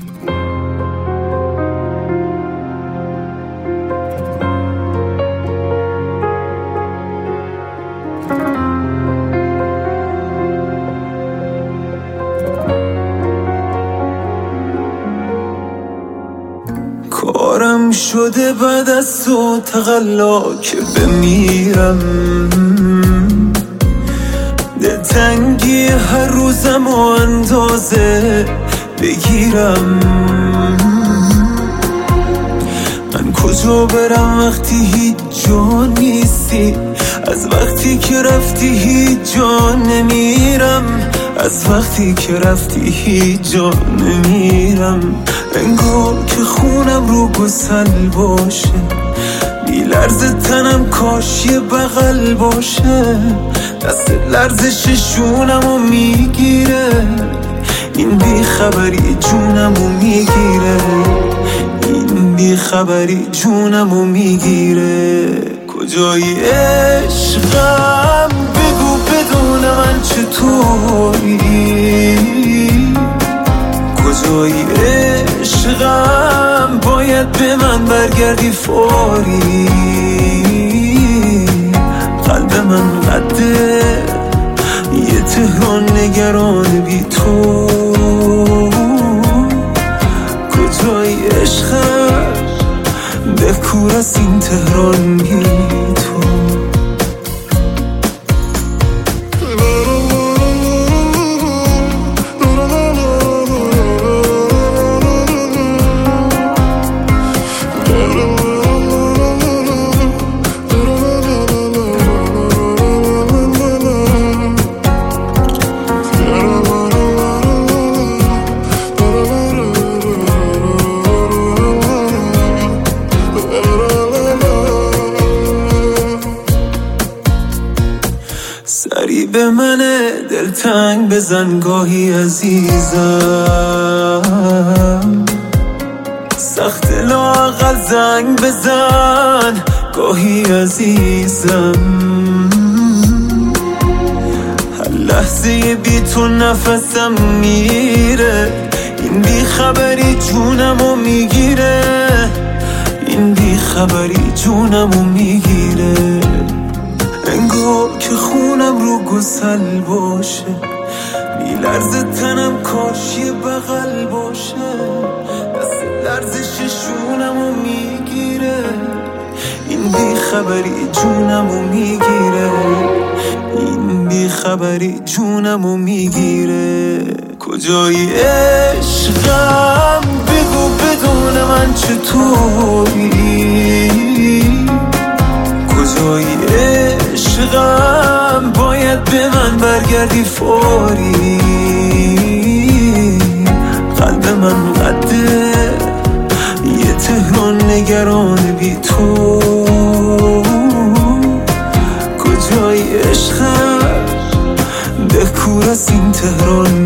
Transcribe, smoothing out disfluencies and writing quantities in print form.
کارم شده بعد از تو تقلا که بمیرم، دلتنگی هر روزم و اندازه بگیرم. من کجا برم وقتی هیچ جا نیستی؟ از وقتی که رفتی هیچ جا نمیرم، از وقتی که رفتی هیچ جا نمیرم. انگار که خونم رو گسل باشه، بی لرز تنم کاش یه بغل باشه. دست لرزش شونمو میگیره، این بی خبری جونمو میگیره، این بی خبری جونمو میگیره. کجایی عشقم بگو بدون من چطوری؟ کجایی عشقم باید به من برگردی فوری؟ قلب من قده یه تهران نگران بی تو. کجایی عشقم بکور از این تهران بی تو. سری به من دلتنگ بزن گاهی عزیزم، سخت لااقل زنگ بزن گاهی عزیزم. هر لحظه بی تو نفسم میره، این بی خبری جونمو میگیره، این بی خبری جونمو میگیره. انگار که خونم رو گسل باشه، بی لرز تنم کاش یه بغل باشه. دست لرزش شونمو میگیره، این بی خبری جونمو میگیره، این بی خبری جونمو میگیره. کجایی عشقم بگو بدون من چطوری؟ کجایی عشقم باید به من برگردی فوری؟ قلب من قده یه تهران نگران بی تو. کجایی عشقم بکور از این تهران